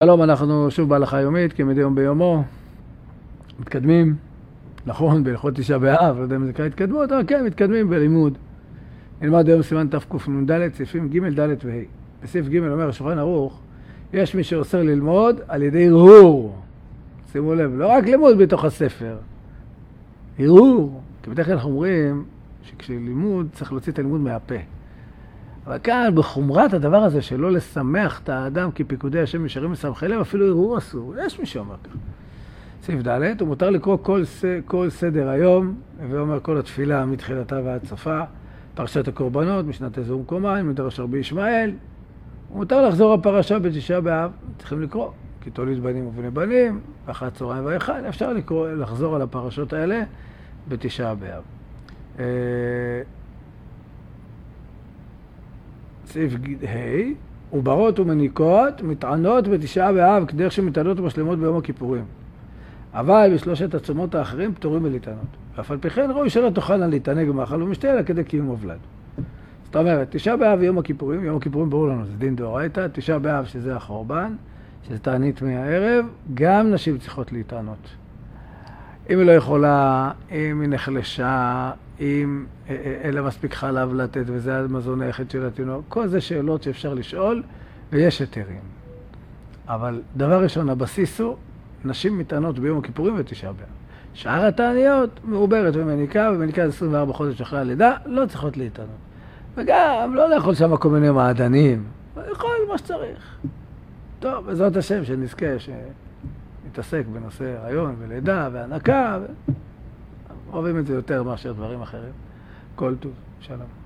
שלום, אנחנו שוב בהלכה יומית, כמדי יום ביומו, מתקדמים, נכון, בהלכות תשעה באב, לא יודע אם זה כאן התקדמות, אבל כן, מתקדמים בלימוד. נלמד היום סימן תקנ"ד, סעיפים ג', ד' וה'. בסעיף ג' אומר השולחן ערוך, יש מי שאוסר ללמוד על ידי הרהור. שימו לב, לא רק לימוד בתוך הספר, הרהור. כי בדרך כלל אנחנו אומרים שכשלימוד צריך להוציא את הלימוד מהפה. אבל כאן, בחומרת הדבר הזה שלא לשמח את האדם כי פיקודי השם ישרים משמחי לב, אפילו הרהור אסור. יש מי שאומר כך. סעיף ד', הוא מותר לקרוא כל סדר היום, ואומר כל התפילה מתחילתה ועד סופה, פרשת הקורבנות, משנת איזו ומקומה, מדרש רבי ישמעאל. הוא מותר לחזור הפרשה בתשעה באב, צריכים לקרוא, כי תוליד בנים ובני בנים, ואחת צהריים ואחד, אפשר לחזור על הפרשות האלה בתשעה באב. סעיף ה', וברות ומניקות מתענות בתשעה באב כדרך שמתענות ומשלמות ביום הכיפורים. אבל בשלושת הצומות האחרים פטורים מלהתענות. ואף על פי כן ראוי שלא תאכלנה להתענג במאכל ומשתה אלא כדי קיום מבלד. זאת אומרת, תשעה באב יום הכיפורים, יום הכיפורים ברור לנו, זה דין דאורייתא, תשעה באב שזה החורבן, שזה תענית מהערב, גם נשים צריכות להתענות. אם היא לא יכולה, אם היא נחלשה, אם אין לה מספיק חלב לתת, וזה המזון היחיד של התינוק, כל זה שאלות שאפשר לשאול, ויש היתרים. אבל דבר ראשון, הבסיס הוא, נשים מתענות ביום הכיפורים ותשעה באב. שאר התעניות, מעוברת ומניקה, ומניקה 24 חודש אחרי הלידה, לא צריכות להתענות. וגם לא לאכול שם כל מיני מעדנים, לאכול מה שצריך. טוב, בעזרת השם, שנזכה שנתעסק בנושא הריון ולידה והנקה, אוהבים את זה יותר מאשר דברים אחרים. כל טוב, שלום.